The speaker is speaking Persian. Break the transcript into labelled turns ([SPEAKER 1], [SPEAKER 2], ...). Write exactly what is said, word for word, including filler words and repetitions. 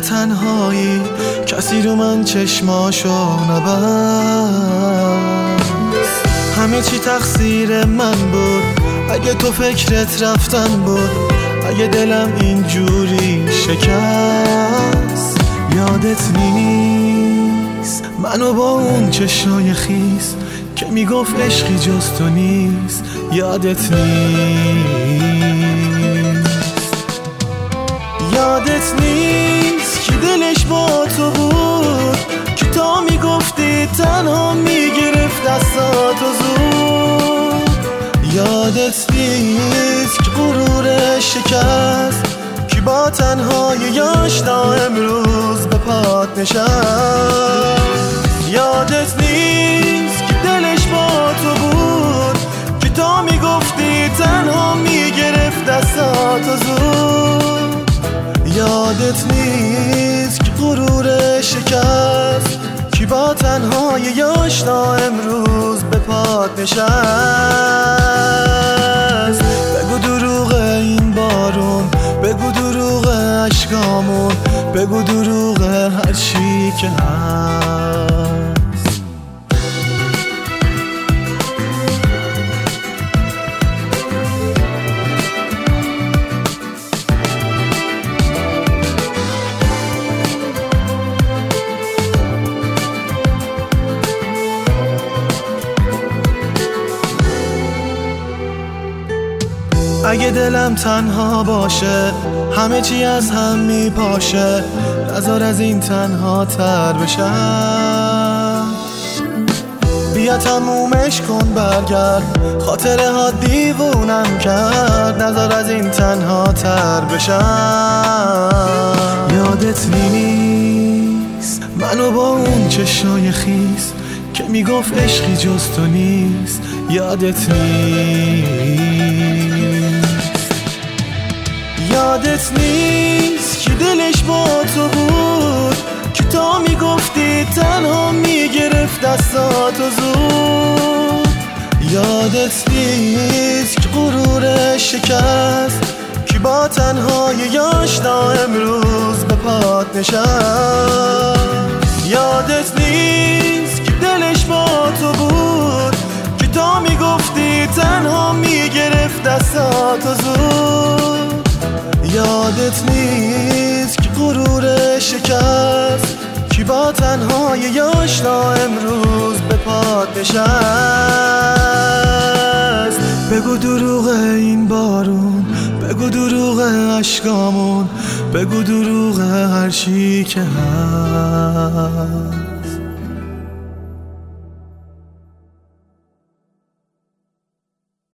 [SPEAKER 1] تنهایی کسی رو من چشماشو نبست. همه چی تقصیر من بود، اگه تو فکرت رفتن بود، اگه دلم اینجوری شکست. یادت نیست منو با اون چشای خیس که میگفت عشقی جز تو نیست. یادت نیست یادت نیست که دلش با تو بود، که تا میگفتی تنها میگرفت دستاتو زود. یادت نیست که غرورش شکست، که با تنهای آشنا امروز به پات نشست. یادت نیست که دلش با تو بود، که تا میگفتی تنها میگرفت دستاتو زود. یادت نیست که غرورش شکست، که با تنهای آشنا امروز به پات نشست. بگو دروغ این بارون، بگو دروغ عشقامون، بگو دروغ هر چی که هست. اگه دلم تنها باشه همه چی از هم میپاشه، نذار از این تنها تر بشم. بیا تمومش کن برگرد، خاطره ها دیوونم کرد، نذار از این تنها تر بشم. یادت نیست منو با اون چشای خیس که میگفت عشقی جز تو نیست. یادت نیست یادت نیست که دلش با تو بود، که تا میگفتی تنها میگرفت دستاتو زود. یادت نیست که غرورش شکست، که با تنهای آشنا امروز به پات نشست. یادت نیست که دلش با تو بود، که تا میگفتی تنها میگرفت دستاتو زود. یادت نیست که غرورش شکست، که با تنهای آشنا امروز به پات نشست. بگو دروغ این بارون، بگو دروغ عشقامون، بگو دروغ هر چی که هست.